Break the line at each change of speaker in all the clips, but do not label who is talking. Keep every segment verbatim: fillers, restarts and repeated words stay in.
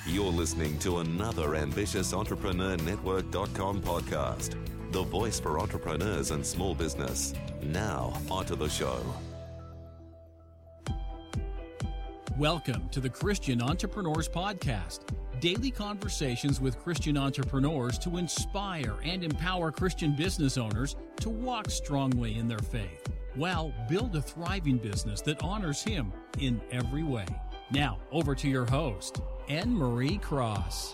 You're listening to another Ambitious Entrepreneur Network dot com podcast, the voice for entrepreneurs and small business. Now, onto the show.
Welcome to the Christian Entrepreneurs Podcast, daily conversations with Christian entrepreneurs to inspire and empower Christian business owners to walk strongly in their faith, while build a thriving business that honors Him in every way. Now, over to your host, Anne Marie Cross.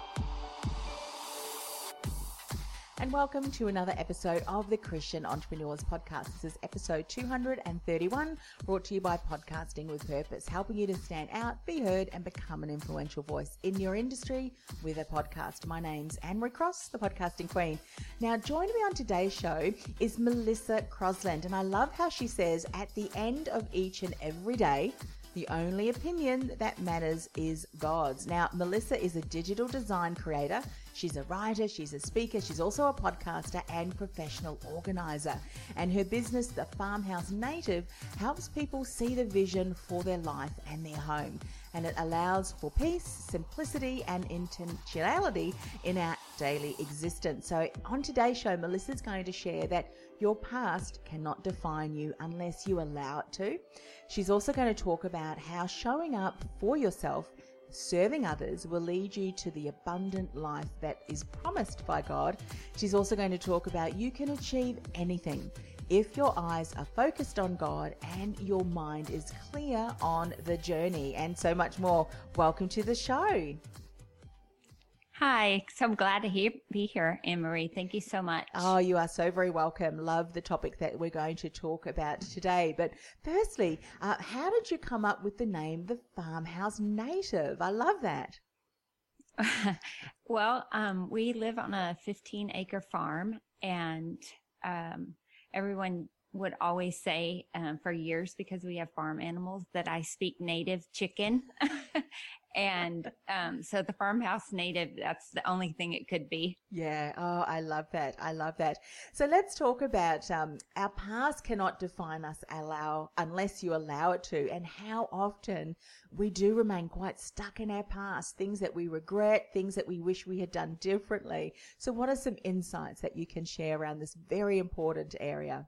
And welcome to another episode of the Christian Entrepreneurs Podcast. This is episode two hundred thirty-one, brought to you by Podcasting with Purpose, helping you to stand out, be heard, and become an influential voice in your industry with a podcast. My name's Anne Marie Cross, the podcasting queen. Now, joining me on today's show is Melissa Crosland, and I love how she says, at the end of each and every day, the only opinion that matters is God's. Now, Melissa is a digital design creator. She's a writer, she's a speaker, she's also a podcaster and professional organizer. And her business, The Farmhouse Native, helps people see the vision for their life and their home. And it allows for peace, simplicity, and intentionality in our daily existence. So on today's show, Melissa's going to share that your past cannot define you unless you allow it to. She's also going to talk about how showing up for yourself, serving others, will lead you to the abundant life that is promised by God. She's also going to talk about you can achieve anything if your eyes are focused on God and your mind is clear on the journey, and so much more. Welcome to the show.
Hi, so I'm glad to he- be here, Anne-Marie. Thank you so much.
Oh, you are so very welcome. Love the topic that we're going to talk about today. But firstly, uh, how did you come up with the name The Farmhouse Native? I love that.
Well, um, we live on a fifteen acre farm, and um, everyone would always say um, for years, because we have farm animals, that I speak native chicken. And um, so the Farmhouse Native, that's the only thing it could be.
Yeah. Oh, I love that. I love that. So let's talk about um, our past cannot define us allow unless you allow it to, and how often we do remain quite stuck in our past, things that we regret, things that we wish we had done differently. So what are some insights that you can share around this very important area?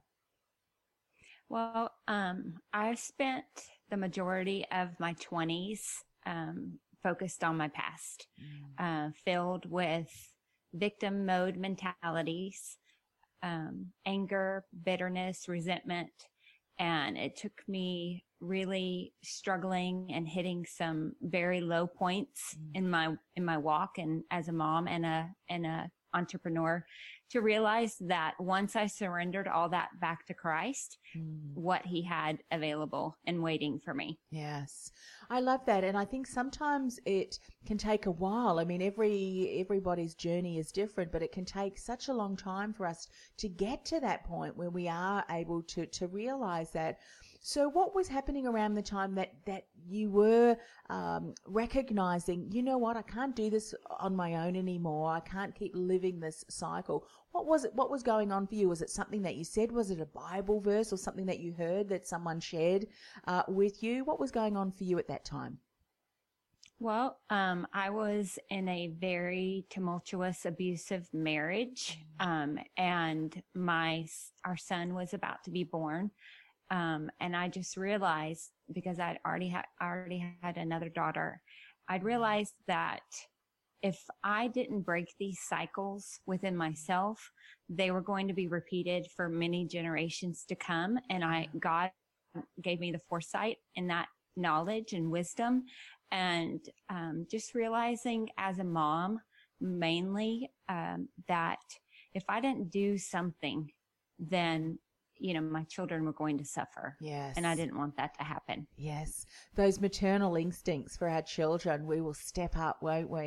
Well, um, I've spent the majority of my twenties Um, focused on my past, mm. uh, filled with victim mode mentalities, um, anger, bitterness, resentment. And it took me really struggling and hitting some very low points mm. in my, in my walk and as a mom and a, and a entrepreneur, to realize that once I surrendered all that back to Christ, mm. what He had available and waiting for me.
Yes. I love that. And I think sometimes it can take a while. I mean, every everybody's journey is different, but it can take such a long time for us to get to that point where we are able to, to realize that. So what was happening around the time that, that you were um, recognizing, you know what, I can't do this on my own anymore. I can't keep living this cycle. What was it? What was going on for you? Was it something that you said? Was it a Bible verse or something that you heard that someone shared uh, with you? What was going on for you at that time?
Well, um, I was in a very tumultuous, abusive marriage, um, and my our son was about to be born. Um, and I just realized, because I'd already had, already had another daughter, I'd realized that if I didn't break these cycles within myself, they were going to be repeated for many generations to come. And I, God gave me the foresight and that knowledge and wisdom. And, um, just realizing as a mom, mainly, um, that if I didn't do something, then you know, my children were going to suffer.
Yes.
And I didn't want that to happen.
Yes. Those maternal instincts for our children, we will step up, won't we?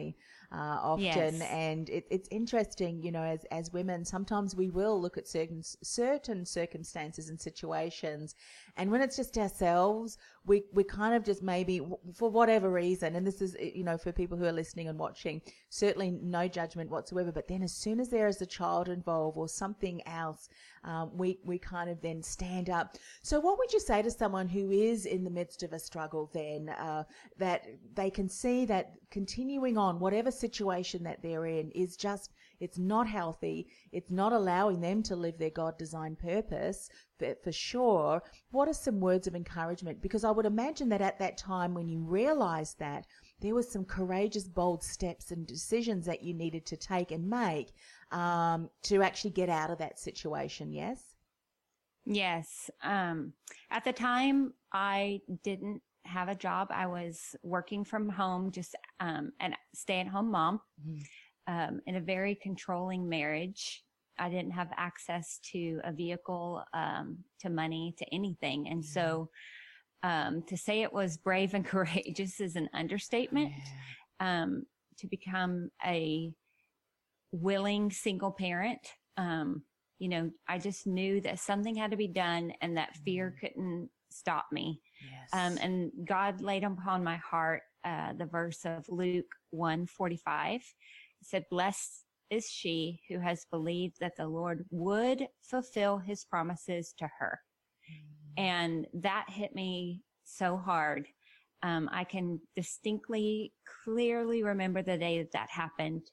uh, often.
Yes.
And it, it's interesting, you know, as, as women, sometimes we will look at certain, certain circumstances and situations. And when it's just ourselves, we, we kind of just maybe, for whatever reason, and this is, you know, for people who are listening and watching, certainly no judgment whatsoever. But then as soon as there is a child involved or something else, um, we, we kind of then stand up. So what would you say to someone who is in the midst of a struggle then, uh, that they can see that continuing on, whatever situation that they're in, is just, it's not healthy. It's not allowing them to live their God-designed purpose for, for sure. What are some words of encouragement? Because I would imagine that at that time when you realized that, there was some courageous, bold steps and decisions that you needed to take and make um, to actually get out of that situation, yes?
Yes. Um, at the time, I didn't have a job. I was working from home, just um, a stay-at-home mom, mm-hmm. um, in a very controlling marriage. I didn't have access to a vehicle, um, to money, to anything. And mm-hmm. so um, to say it was brave and courageous is an understatement. Yeah. Um, to become a willing single parent, um, you know, I just knew that something had to be done and that fear mm-hmm. couldn't stop me.
Yes.
Um, and God laid upon my heart, uh, the verse of Luke one forty-five. It said, "Blessed is she who has believed that the Lord would fulfill his promises to her." Mm-hmm. And that hit me so hard. Um, I can distinctly, clearly remember the day that that happened.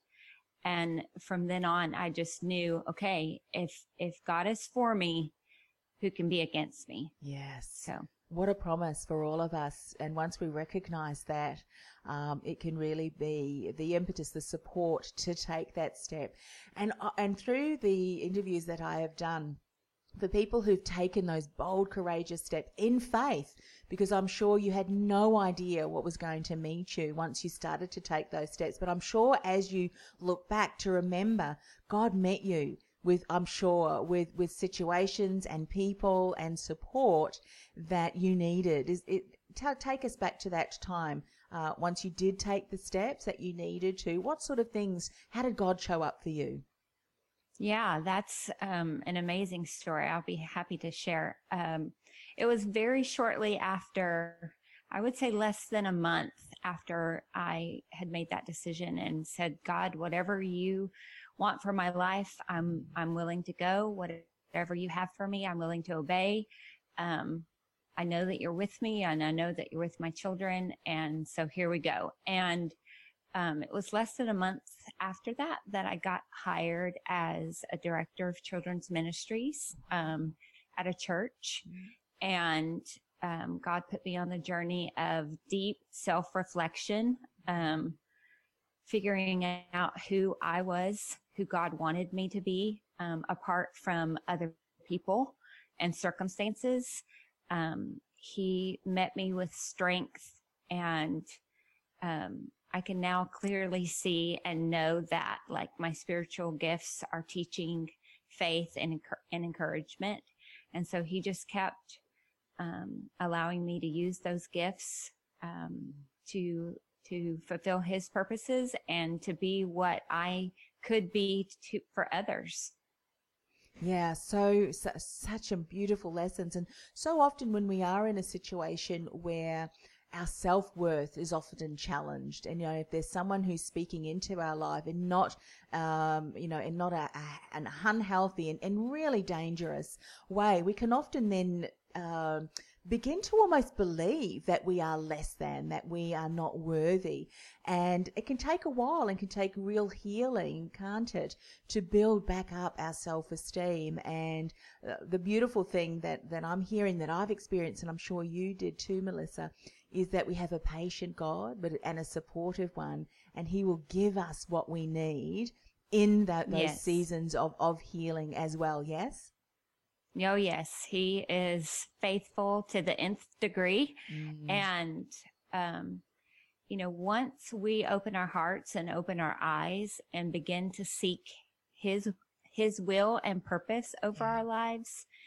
And from then on, I just knew, okay, if, if God is for me, who can be against me?
Yes.
So
what a promise for all of us. And once we recognize that, um, it can really be the impetus, the support to take that step. And, uh, and through the interviews that I have done, for people who've taken those bold, courageous steps in faith, because I'm sure you had no idea what was going to meet you once you started to take those steps. But I'm sure as you look back to remember, God met you with, I'm sure, with, with situations and people and support that you needed. Is it, t- take us back to that time. Uh, once you did take the steps that you needed to, what sort of things, how did God show up for you?
Yeah, that's um, an amazing story. I'll be happy to share. Um, it was very shortly after, I would say less than a month after I had made that decision and said, God, whatever you want for my life, I'm I'm willing to go. Whatever you have for me, I'm willing to obey. Um, I know that you're with me, and I know that you're with my children, and so here we go. And Um, it was less than a month after that that I got hired as a director of children's ministries um, at a church. And um, God put me on the journey of deep self-reflection, um, figuring out who I was, who God wanted me to be, um, apart from other people and circumstances. Um, he met me with strength, and um, I can now clearly see and know that, like, my spiritual gifts are teaching faith and, and encouragement. And so he just kept um, allowing me to use those gifts um, to to fulfill his purposes and to be what I could be to, for others.
Yeah, so, so such a beautiful lessons. And so often when we are in a situation where our self-worth is often challenged, and, you know, if there's someone who's speaking into our life in not, um, you know, in not a, a, an unhealthy and, and really dangerous way, we can often then um, begin to almost believe that we are less than, that we are not worthy. And it can take a while and can take real healing, can't it, to build back up our self-esteem. And uh, the beautiful thing that, that I'm hearing, that I've experienced, and I'm sure you did too, Melissa, is that we have a patient God, but and a supportive one, and he will give us what we need in that, those
yes.
seasons of, of healing as well, yes?
Oh, yes. He is faithful to the nth degree. Mm. And, um, you know, once we open our hearts and open our eyes and begin to seek his, his will and purpose over yeah. our lives,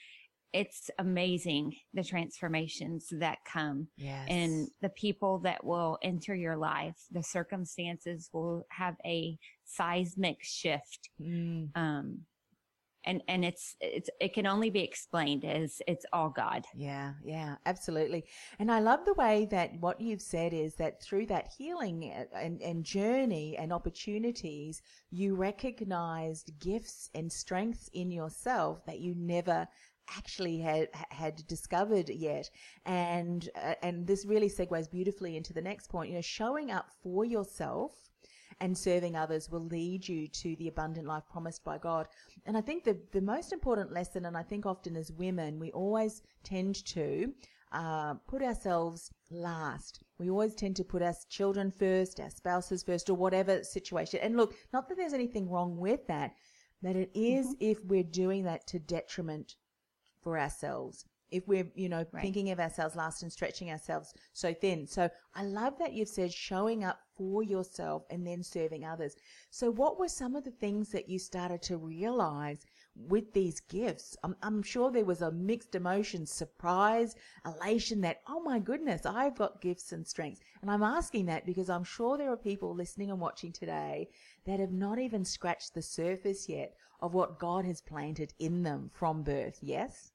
it's amazing the transformations that come,
Yes.
and the people that will enter your life. The circumstances will have a seismic shift.
Mm.
Um, and, and it's, it's, it can only be explained as it's all God.
Yeah, yeah, absolutely. And I love the way that what you've said is that through that healing and, and journey and opportunities, you recognized gifts and strengths in yourself that you never actually had had discovered yet. And uh, and this really segues beautifully into the next point. You know, showing up for yourself and serving others will lead you to the abundant life promised by God. And I think the, the most important lesson, and I think often as women, we always tend to uh, put ourselves last. We always tend to put our children first, our spouses first, or whatever situation. And look, not that there's anything wrong with that, but it is mm-hmm. if we're doing that to detriment for ourselves. If we're, you know, right. thinking of ourselves last and stretching ourselves so thin. So I love that you've said showing up for yourself and then serving others. So what were some of the things that you started to realize with these gifts? I'm, I'm sure there was a mixed emotion, surprise, elation that, oh my goodness, I've got gifts and strengths. And I'm asking that because I'm sure there are people listening and watching today that have not even scratched the surface yet of what God has planted in them from birth. Yes?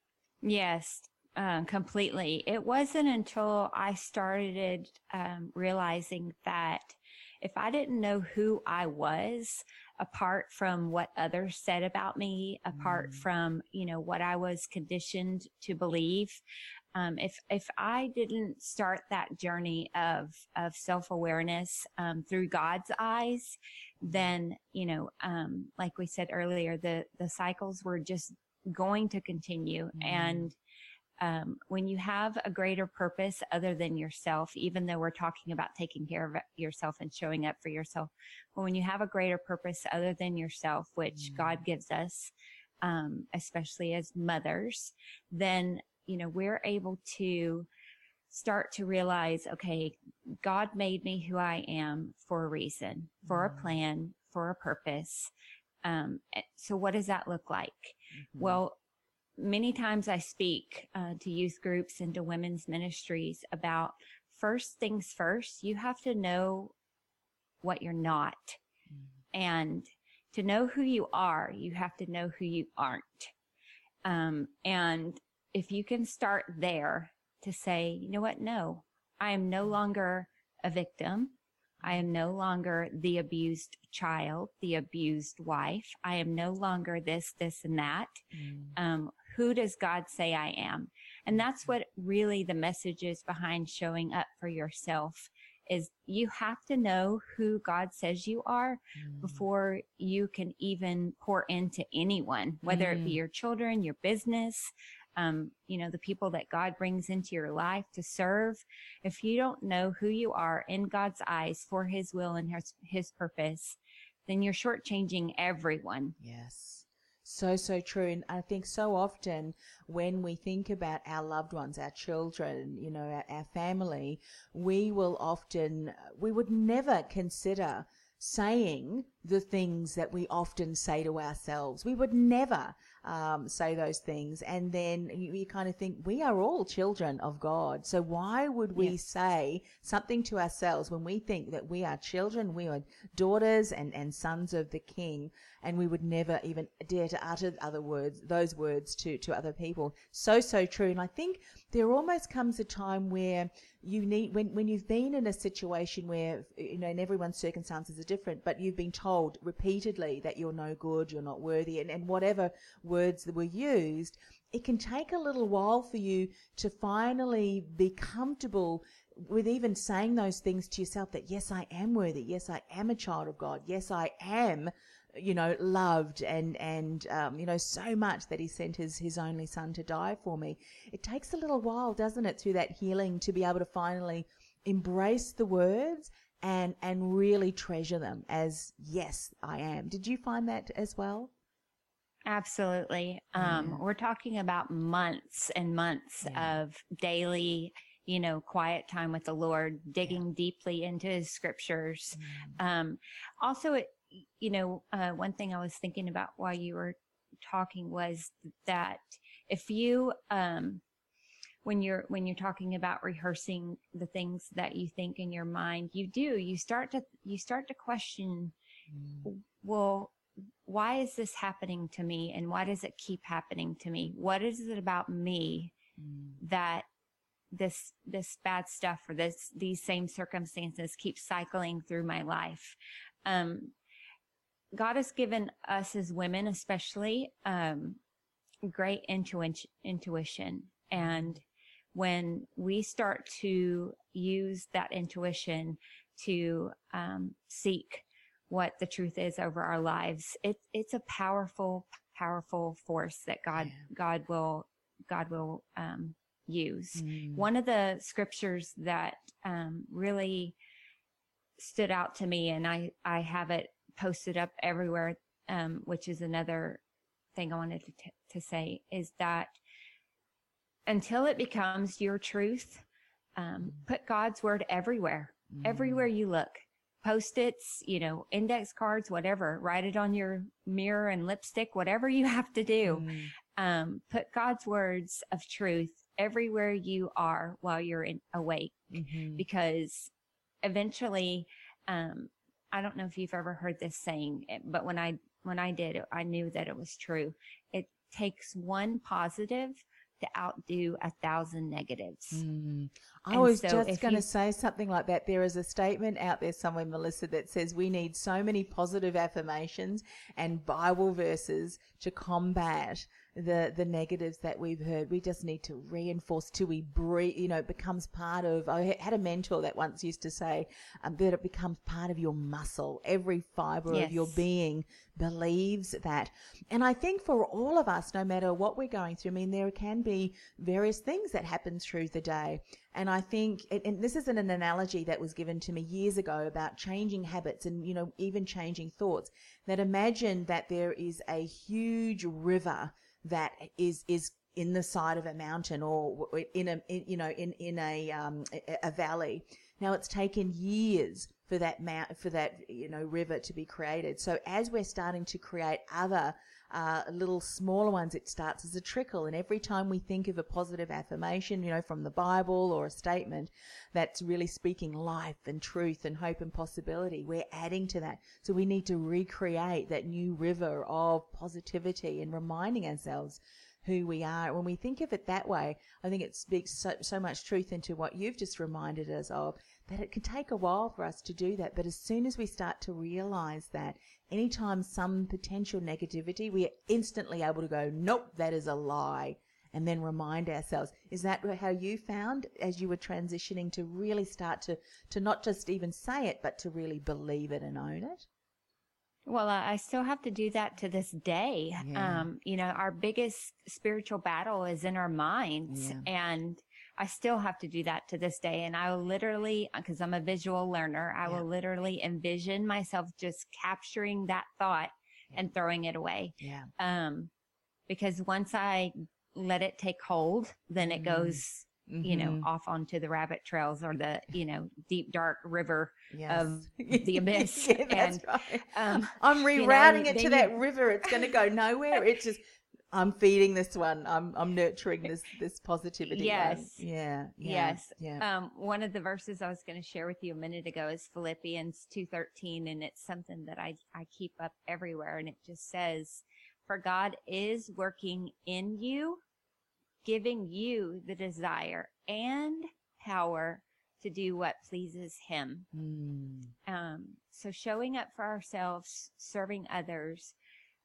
Yes, uh, completely. It wasn't until I started um, realizing that if I didn't know who I was, apart from what others said about me, apart mm. from, you know, what I was conditioned to believe, um, if if I didn't start that journey of of self-awareness um, through God's eyes, then, you know, um, like we said earlier, the the cycles were just going to continue. Mm. And um, when you have a greater purpose other than yourself, even though we're talking about taking care of yourself and showing up for yourself, but when you have a greater purpose other than yourself, which mm. God gives us, um, especially as mothers, then, you know, we're able to start to realize, okay, God made me who I am for a reason, for mm. a plan, for a purpose. Um, so what does that look like? Mm-hmm. Well, many times I speak uh, to youth groups and to women's ministries about first things first. You have to know what you're not. Mm-hmm. And to know who you are, you have to know who you aren't. Um, and if you can start there to say, you know what? No, I am no longer a victim. I am no longer the abused child, the abused wife. I am no longer this, this, and that. Mm. Um, who does God say I am? And that's what really the message is behind showing up for yourself, is you have to know who God says you are mm. before you can even pour into anyone, whether mm. it be your children, your business, Um, you know, the people that God brings into your life to serve. If you don't know who you are in God's eyes for his will and his, his purpose, then you're shortchanging everyone.
Yes. So, so true. And I think so often when we think about our loved ones, our children, you know, our, our family, we will often, we would never consider saying the things that we often say to ourselves. We would never um, say those things. And then you, you kind of think, we are all children of God. So why would we yes. say something to ourselves when we think that we are children, we are daughters and, and sons of the King, and we would never even dare to utter other words, those words to, to other people. So, so true. And I think there almost comes a time where you need, when, when you've been in a situation where, you know, and everyone's circumstances are different, but you've been told repeatedly that you're no good, you're not worthy, and, and whatever words that were used, it can take a little while for you to finally be comfortable with even saying those things to yourself, that yes, I am worthy. Yes, I am a child of God. Yes, I am, you know, loved and, and, um, you know, so much that he sent his, his only son to die for me. It takes a little while, doesn't it, through that healing to be able to finally embrace the words and, and really treasure them as, yes, I am. Did you find that as well?
Absolutely. Um, yeah. We're talking about months and months yeah. of daily, you know, quiet time with the Lord, digging yeah. deeply into his scriptures. Mm. Um, also, it, you know, uh, one thing I was thinking about while you were talking was that if you, um, when you're, when you're talking about rehearsing the things that you think in your mind, you do, you start to, you start to question, mm. well, why is this happening to me? And why does it keep happening to me? What is it about me mm. that this, this bad stuff or this, these same circumstances keep cycling through my life? Um, God has given us as women, especially, um, great intuition, intuition. And when we start to use that intuition to, um, seek what the truth is over our lives, it, it's a powerful, powerful force that God, yeah. God will, God will, um, use. Mm. One of the scriptures that, um, really stood out to me, and I, I have it posted up everywhere, um, which is another thing I wanted to, t- to say, is that until it becomes your truth, um, put God's word everywhere, mm. everywhere you look. Post-its, you know, index cards, whatever, write it on your mirror and lipstick, whatever you have to do. Mm. Um, put God's words of truth everywhere you are while you're in, awake, mm-hmm. because eventually, um, I don't know if you've ever heard this saying, but when I, when I did, I knew that it was true. It takes one positive to outdo a thousand negatives. Mm.
I and was so just going to you... say something like that. There is a statement out there somewhere, Melissa, that says we need so many positive affirmations and Bible verses to combat the the negatives that we've heard. We just need to reinforce till we breathe, you know, it becomes part of, I had a mentor that once used to say um, that it becomes part of your muscle. Every fiber yes. of your being believes that. And I think for all of us, no matter what we're going through, I mean, there can be various things that happen through the day. And I think, and this is an analogy that was given to me years ago about changing habits and, you know, even changing thoughts, that imagine that there is a huge river that is, is in the side of a mountain or in a, in, you know, in, in a, um, a, a valley. Now it's taken years for that mount, for that, you know, river to be created. So as we're starting to create other, uh, little smaller ones, it starts as a trickle. And every time we think of a positive affirmation, you know, from the Bible or a statement that's really speaking life and truth and hope and possibility, we're adding to that. So we need to recreate that new river of positivity and reminding ourselves who we are. When we think of it that way, I think it speaks so, so much truth into what you've just reminded us of, that it can take a while for us to do that. But as soon as we start to realize that, anytime some potential negativity, we are instantly able to go, nope, that is a lie, and then remind ourselves. Is that how you found as you were transitioning to really start to, to not just even say it, but to really believe it and own it?
Well, I still have to do that to this day. Yeah. Um, you know, our biggest spiritual battle is in our minds, yeah. and I still have to do that to this day. And I will literally, because I'm a visual learner, I yeah. will literally envision myself just capturing that thought yeah. and throwing it away. Yeah. Um, because once I let it take hold, then it mm. goes, mm-hmm. you know, off onto the rabbit trails or the, you know, deep, dark river yes. of the abyss.
yeah, that's and, right. Um, I'm rerouting you know, it to that you... river. It's going to go nowhere. It's just, I'm feeding this one. I'm I'm nurturing this this positivity.
Yes.
One. Yeah, yeah.
Yes. Yeah. Um, one of the verses I was going to share with you a minute ago is Philippians two thirteen, and it's something that I I keep up everywhere, and it just says, "For God is working in you, giving you the desire and power to do what pleases Him." Mm. Um, so showing up for ourselves, serving others,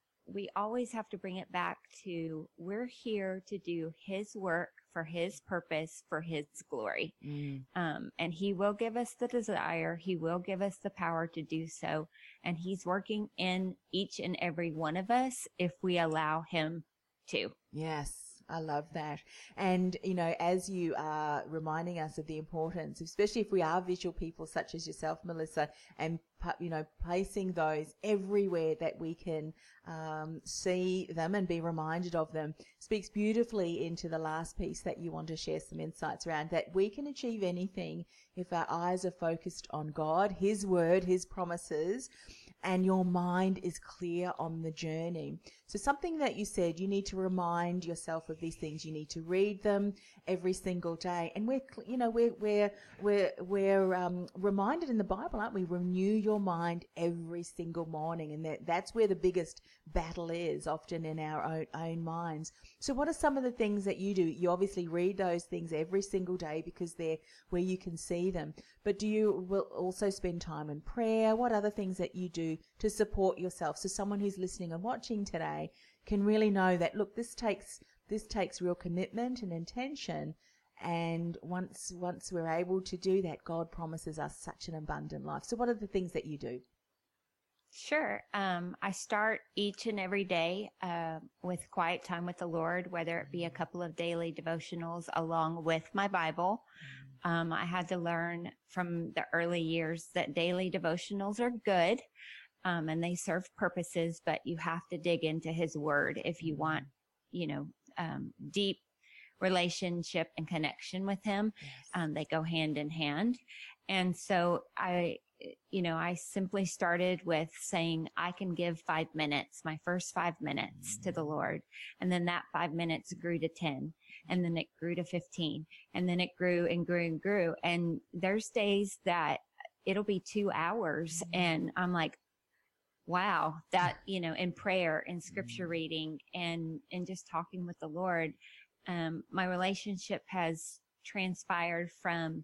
we always have to bring it back to, we're here to do His work for His purpose, for His glory. Mm. Um, and He will give us the desire. He will give us the power to do so. And He's working in each and every one of us if we allow Him to.
Yes. I love that. And, you know, as you are reminding us of the importance, especially if we are visual people such as yourself, Melissa, and, you know, placing those everywhere that we can um, see them and be reminded of them, speaks beautifully into the last piece that you want to share some insights around, that we can achieve anything if our eyes are focused on God, His word, His promises, and your mind is clear on the journey. So something that you said, you need to remind yourself of these things. You need to read them every single day. And we're, you know, we're, we're, we're, we're um, reminded in the Bible, aren't we? Renew your mind every single morning. And that, that's where the biggest battle is, often in our own, own minds. So what are some of the things that you do? You obviously read those things every single day because they're where you can see them. But do you will also spend time in prayer? What other things that you do to support yourself? So someone who's listening and watching today can really know that, look, this takes this takes real commitment and intention. And once once we're able to do that, God promises us such an abundant life. So what are the things that you do?
Sure. Um, I start each and every day uh, with quiet time with the Lord, whether it be a couple of daily devotionals along with my Bible. Um, I had to learn from the early years that daily devotionals are good, um, and they serve purposes, but you have to dig into His Word if you want, you know, um, deep relationship and connection with Him.
Yes.
Um, they go hand in hand. And so I, you know, I simply started with saying, I can give five minutes, my first five minutes to the Lord. And then that five minutes grew to ten. And then it grew to fifteen. And then it grew and grew and grew. And there's days that it'll be two hours. And I'm like, wow, that, you know, in prayer and scripture reading and, and just talking with the Lord, um, my relationship has transpired from,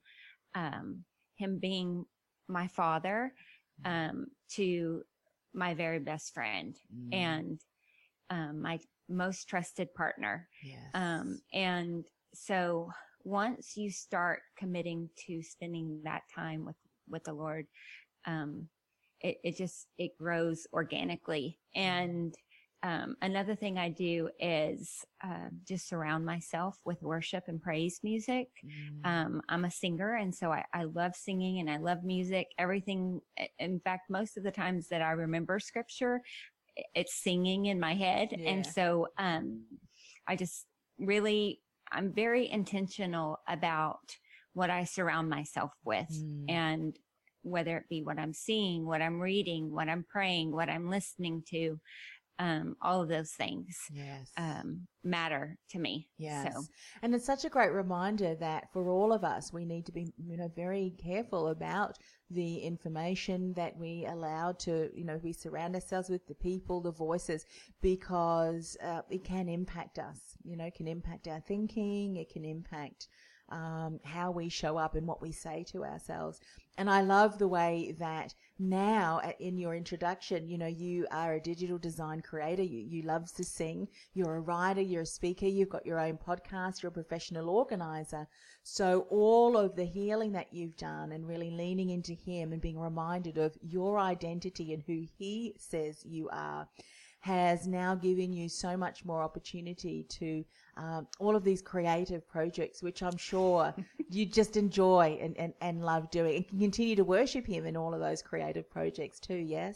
um, Him being my father, um, to my very best friend mm. and, um, my most trusted partner.
Yes.
Um, and so once you start committing to spending that time with, with the Lord, um, it, it just, it grows organically. And, um, another thing I do is, uh, just surround myself with worship and praise music. Mm. Um, I'm a singer. And so I, I love singing and I love music, everything. In fact, most of the times that I remember scripture, it's singing in my head. Yeah. And so, um, I just really, I'm very intentional about what I surround myself with mm. and whether it be what I'm seeing, what I'm reading, what I'm praying, what I'm listening to, um, all of those things,
yes.
um, matter to me.
Yes.
So.
And it's such a great reminder that for all of us, we need to be, you know, very careful about the information that we allow to, you know, we surround ourselves with, the people, the voices, because uh, it can impact us, you know, it can impact our thinking, it can impact um, how we show up and what we say to ourselves. And I love the way that now in your introduction, you know, you are a digital design creator. You, you love to sing. You're a writer. You're a speaker. You've got your own podcast. You're a professional organizer. So all of the healing that you've done and really leaning into Him and being reminded of your identity and who He says you are has now given you so much more opportunity to um, all of these creative projects, which I'm sure you just enjoy and, and, and love doing, and can continue to worship Him in all of those creative projects too, yes?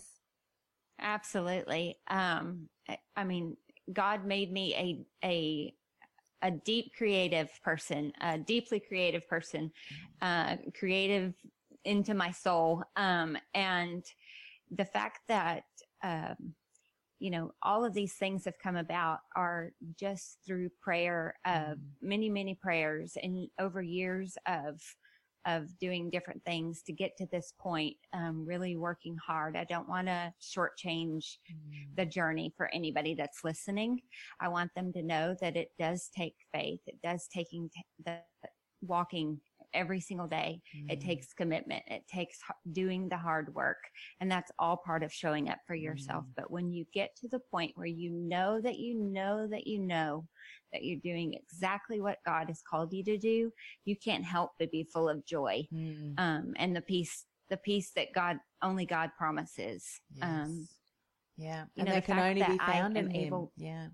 Absolutely. Um, I, I mean, God made me a, a, a deep creative person, a deeply creative person, uh, creative into my soul. Um, and the fact that, um, you know, all of these things have come about are just through prayer, of many, many prayers and over years of, of doing different things to get to this point, um, really working hard. I don't want to shortchange mm. the journey for anybody that's listening. I want them to know that it does take faith. It does taking t- the walking every single day. Mm. It takes commitment. It takes h- doing the hard work. And that's all part of showing up for yourself. Mm. But when you get to the point where you know that you know that you know that you're doing exactly what God has called you to do, you can't help but be full of joy. Mm. Um, and the peace, the peace that God, only God promises.
Yes.
Um,
yeah.
You
and
know,
they
the
can
fact
only
that
be found
I
in
am
Him.
able,
yeah.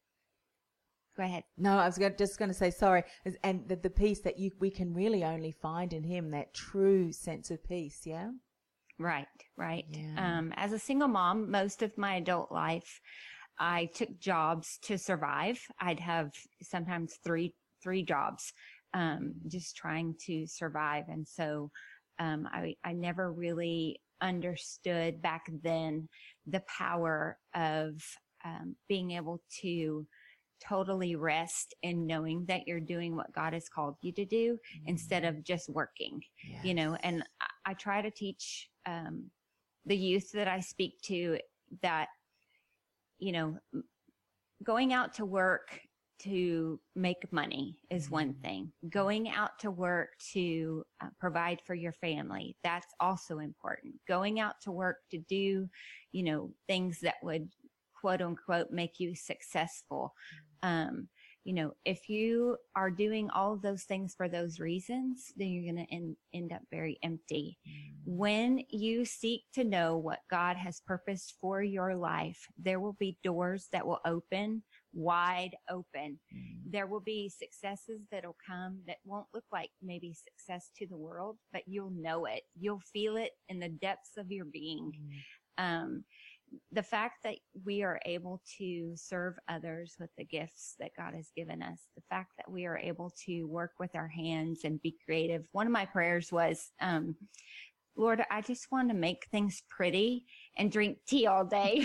Go ahead.
No, I was just going to say, sorry, and the, the peace that you we can really only find in Him, that true sense of peace, yeah?
Right, right.
Yeah.
Um, as a single mom, most of my adult life, I took jobs to survive. I'd have sometimes three, three jobs, um, just trying to survive. And so, um, I, I never really, understood back then the power of um, being able to totally rest in knowing that you're doing what God has called you to do mm-hmm. instead of just working, yes. you know, and I, I try to teach um, the youth that I speak to that, you know, going out to work to make money is one thing. Going out to work to uh, provide for your family, that's also important. Going out to work to do, you know, things that would quote unquote make you successful. Um, you know, if you are doing all of those things for those reasons, then you're going to end, end up very empty. Mm. When you seek to know what God has purposed for your life, there will be doors that will open wide open. Mm. There will be successes that'll come that won't look like maybe success to the world, but you'll know it. You'll feel it in the depths of your being. Mm. Um, the fact that we are able to serve others with the gifts that God has given us, the fact that we are able to work with our hands and be creative. One of my prayers was, um, Lord, I just want to make things pretty and drink tea all day.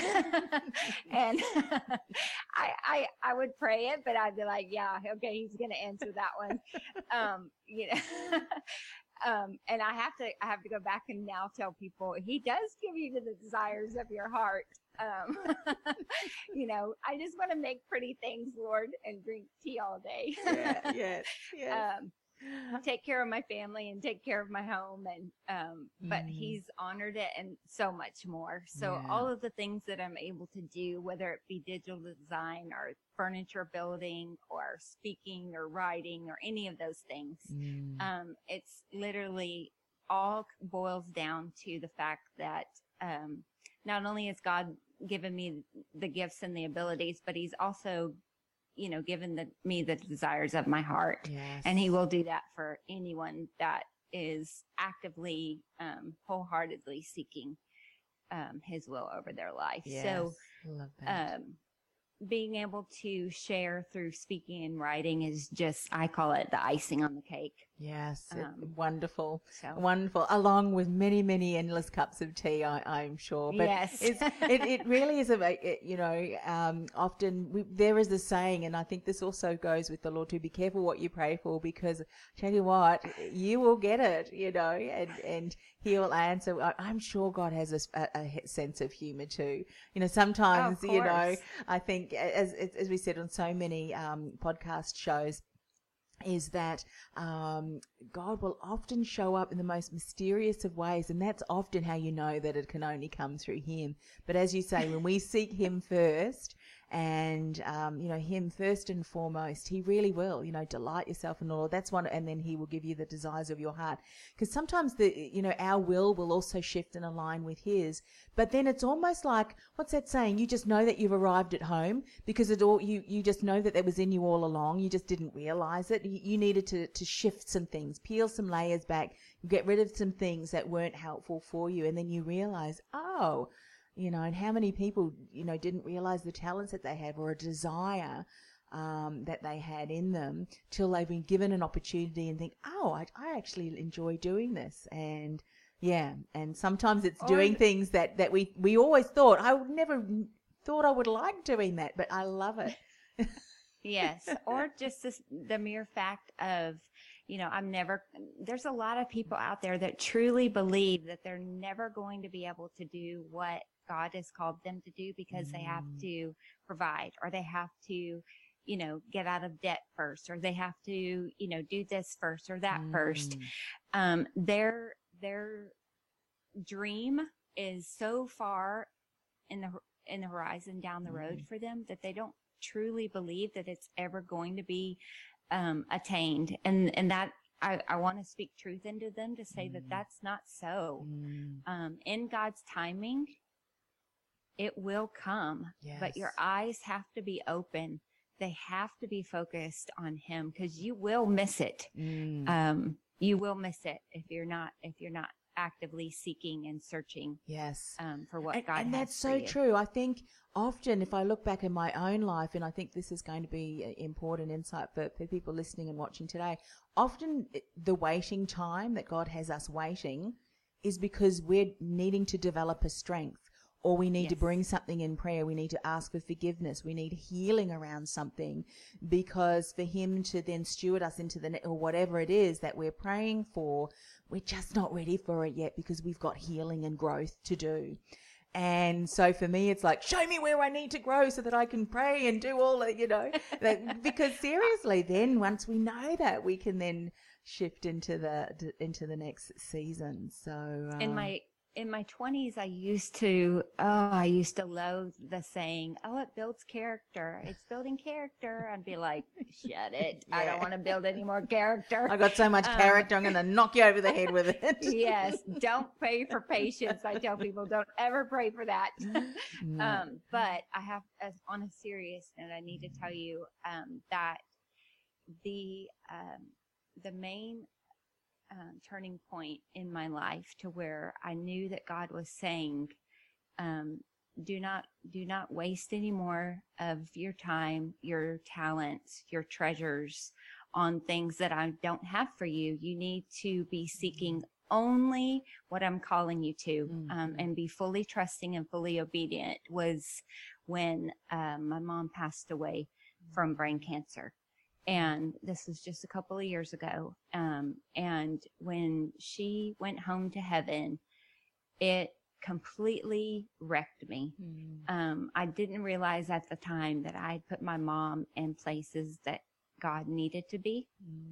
and I, I, I would pray it, but I'd be like, yeah, okay, he's going to answer that one. um, you know, um, and I have to, I have to go back and now tell people he does give you the desires of your heart. Um, you know, I just want to make pretty things, Lord, and drink tea all day.
yeah, yes, yes.
Um, take care of my family and take care of my home. And, um, but mm. he's honored it and so much more. So yeah. all of the things that I'm able to do, whether it be digital design or furniture building or speaking or writing or any of those things, mm. um, it's literally all boils down to the fact that, um, not only has God given me the gifts and the abilities, but he's also you know, given the, me the desires of my heart.
Yes.
And he will do that for anyone that is actively, um, wholeheartedly seeking, um, his will over their life.
Yes.
So,
Love that.
um, being able to share through speaking and writing is just, I call it the icing on the cake.
Yes,
Um,
wonderful,
so.
wonderful. Along with many, many endless cups of tea, I, I'm sure. But
yes,
it's, it, it really is a, it, you know, um, often we, there is a saying, and I think this also goes with the Lord too: be careful what you pray for, because I tell you what, you will get it, you know, and and He will answer. I, I'm sure God has a, a sense of humor too. You know, sometimes,
oh,
you know, I think as as we said on so many um, podcast shows, is that um, God will often show up in the most mysterious of ways, and that's often how you know that it can only come through Him. But as you say, when we seek Him first, and um, you know, Him first and foremost, He really will, you know, delight yourself in the Lord. That's one, and then He will give you the desires of your heart. Because sometimes the, you know, our will will also shift and align with His. But then it's almost like, what's that saying? You just know that you've arrived at home because it all, you, you just know that that was in you all along. You just didn't realize it. You, you needed to, to shift some things, peel some layers back, get rid of some things that weren't helpful for you. And then you realize, oh, you know, and how many people, you know, didn't realize the talents that they have or a desire um, that they had in them till they've been given an opportunity and think, oh, I, I actually enjoy doing this. And yeah, and sometimes it's doing or, things that, that we, we always thought, I would never thought I would like doing that, but I love it.
Yes. Or just this, the mere fact of, you know, I'm never, there's a lot of people out there that truly believe that they're never going to be able to do what God has called them to do because mm. they have to provide, or they have to, you know, get out of debt first, or they have to, you know, do this first or that mm. first. Um, their, their dream is so far in the, in the horizon down the mm. road for them that they don't truly believe that it's ever going to be um, attained. And, and that I, I want to speak truth into them to say mm. that that's not so. Mm. Um, in God's timing, it will come, yes. but your eyes have to be open. They have to be focused on Him, because you will miss it. Mm. Um, you will miss it if you're not, if you're not actively seeking and searching.
Yes.
Um, for what
and,
God
and
has
that's
for
so
you.
true. I think often if I look back in my own life, and I think this is going to be important insight for, for people listening and watching today, often the waiting time that God has us waiting is because we're needing to develop a strength, or we need
Yes.
to bring something in prayer. We need to ask for forgiveness. We need healing around something, because for him to then steward us into the, ne- or whatever it is that we're praying for, we're just not ready for it yet, because we've got healing and growth to do. And so for me, it's like, show me where I need to grow so that I can pray and do all that, you know, that, because seriously, then once we know that, we can then shift into the, into the next season. So, um,
In my, in my twenties, I used to, oh, I used to loathe the saying, oh, it builds character. It's building character. I'd be like, shut it. I
Yeah.
don't want to build any more character.
I got so much
Um,
character, I'm going to knock you over the head with it.
Yes. Don't pray for patience. I tell people, don't ever pray for that.
No.
Um, but I have, as on a serious note, I need to tell you, um, that the, um, the main, uh, turning point in my life to where I knew that God was saying, um, do not, do not waste any more of your time, your talents, your treasures on things that I don't have for you. You need to be seeking only what I'm calling you to, um, and be fully trusting and fully obedient, was when, um, my mom passed away from brain cancer. And this was just a couple of years ago. Um, and when she went home to heaven, it completely wrecked me. Um, I didn't realize at the time that I had put my mom in places that God needed to be.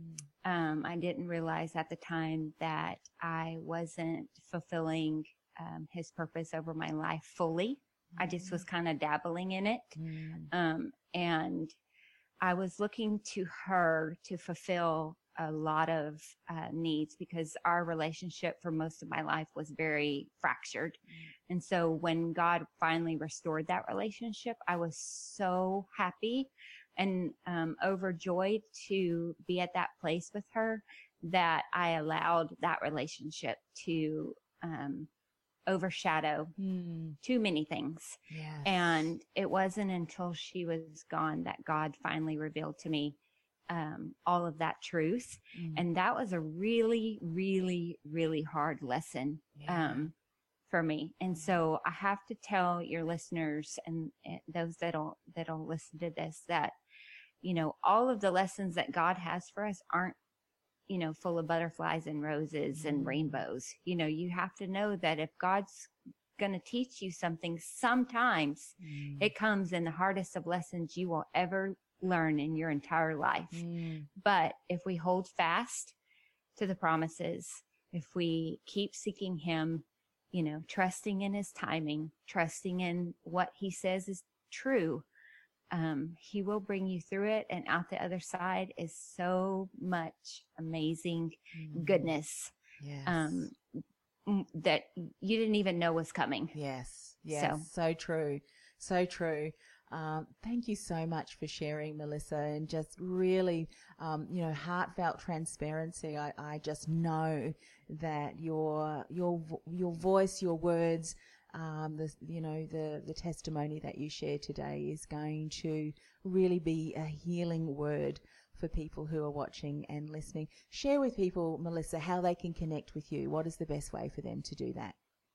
Um, I didn't realize at the time that I wasn't fulfilling, um, his purpose over my life fully. I just was kind of dabbling in it. Um, and I was looking to her to fulfill a lot of uh, needs, because our relationship for most of my life was very fractured. And so when God finally restored that relationship, I was so happy and um, overjoyed to be at that place with her, that I allowed that relationship to um, overshadow
Mm.
too many things.
Yes.
And it wasn't until she was gone that God finally revealed to me um, all of that truth.
Mm.
And that was a really, really, really hard lesson
Yeah.
um, for me. And so I have to tell your listeners and, and those that'll, that'll listen to this, that, you know, all of the lessons that God has for us aren't, you know, full of butterflies and roses and rainbows. You know, you have to know that if God's going to teach you something, sometimes
Mm.
it comes in the hardest of lessons you will ever learn in your entire life.
Mm.
But if we hold fast to the promises, if we keep seeking him, you know, trusting in his timing, trusting in what he says is true, um, he will bring you through it. And out the other side is so much amazing
Mm.
goodness,
Yes.
um, m- that you didn't even know was coming.
Yes. Yes. So, true. So true. Um, thank you so much for sharing, Melissa, and just really, um, you know, heartfelt transparency. I, I just know that your, your, vo- your voice, your words, um, the, you know, the, the testimony that you share today is going to really be a healing word for people who are watching and listening. Share with people, Melissa, how they can connect with you. What is the best way for them to do that?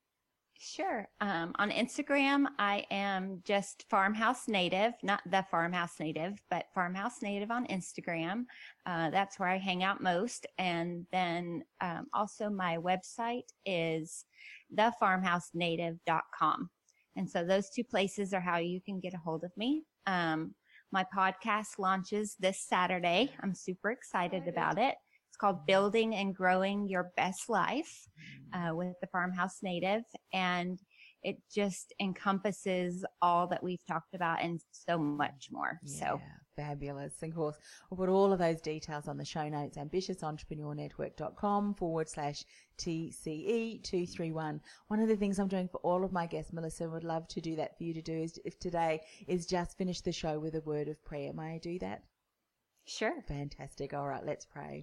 Sure. Um, on Instagram, I am just Farmhouse Native, not the Farmhouse Native, but Farmhouse Native on Instagram. Uh, that's where I hang out most. And then um, also my website is the farmhouse native dot com. And so those two places are how you can get a hold of me. Um, my podcast launches this Saturday. I'm super excited about it. It's called Building and Growing Your Best Life uh, with the Farmhouse Native. And it just encompasses all that we've talked about and so much more.
Yeah,
So
fabulous. And of course, we'll put all of those details on the show notes, ambitious entrepreneur network dot com forward slash T C E two three one. One of the things I'm doing for all of my guests, Melissa, would love to do that for you to do is if today is just finish the show with a word of prayer. May I do that?
sure.
Fantastic. All right, let's pray.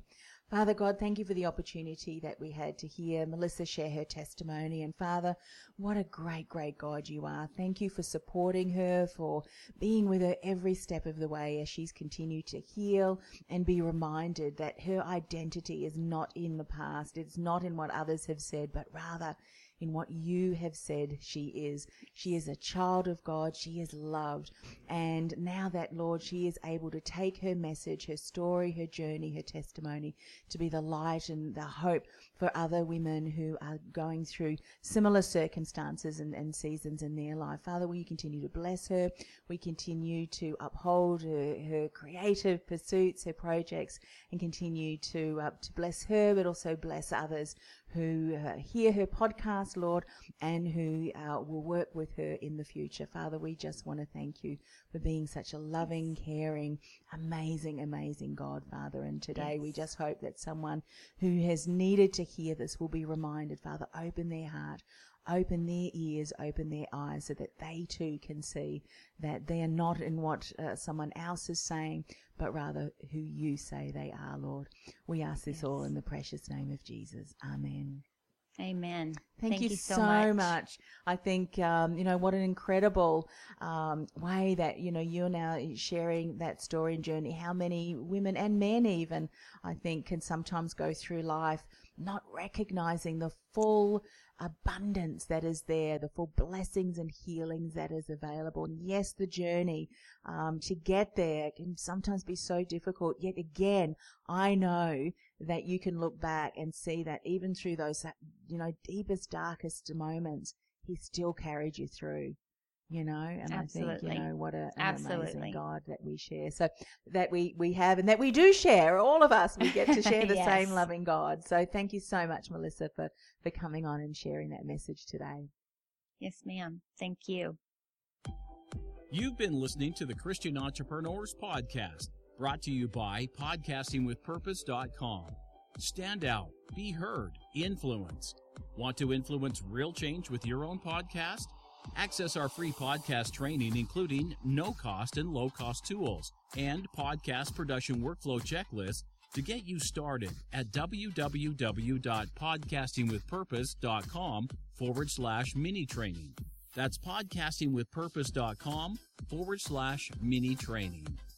Father God, thank you for the opportunity that we had to hear Melissa share her testimony. And Father, what a great, great God you are. Thank you for supporting her, for being with her every step of the way as she's continued to heal and be reminded that her identity is not in the past. It's not in what others have said, but rather in what you have said she is. She is a child of God. She is loved. And now that, Lord, she is able to take her message, her story, her journey, her testimony to be the light and the hope for other women who are going through similar circumstances and, and seasons in their life. Father, will you continue to bless her? We continue to uphold her, her creative pursuits, her projects, and continue to, uh, to bless her, but also bless others who uh, hear her podcast, Lord, and who uh, will work with her in the future. Father, we just want to thank you for being such a loving, caring, amazing, amazing God, Father. And today yes. we just hope that someone who has needed to hear this will be reminded, Father, open their heart, open their ears, open their eyes so that they too can see that they are not in what uh, someone else is saying, but rather who you say they are, Lord. We ask this yes. all in the precious name of Jesus. Amen.
Amen.
Thank, Thank you,
you so,
so
much.
much. I think, um, you know, what an incredible um, way that, you know, you're now sharing that story and journey. How many women and men even, I think, can sometimes go through life not recognizing the full abundance that is there, the full blessings and healings that is available. And yes, the journey um, to get there can sometimes be so difficult. Yet again, I know that you can look back and see that even through those, you know, deepest, darkest moments, he still carried you through. You know, and
Absolutely.
I think, you know, what a, an
Absolutely.
amazing God that we share. So that we, we have and that we do share, all of us, we get to share the
yes.
same loving God. So thank you so much, Melissa, for, for coming on and sharing that message today.
Yes, ma'am. Thank you.
You've been listening to the Christian Entrepreneurs Podcast, brought to you by podcasting with purpose dot com. Stand out, be heard, influence. Want to influence real change with your own podcast? Access our free podcast training, including no-cost and low-cost tools and podcast production workflow checklists to get you started at www.podcastingwithpurpose.com forward slash mini training. That's podcastingwithpurpose.com forward slash mini training.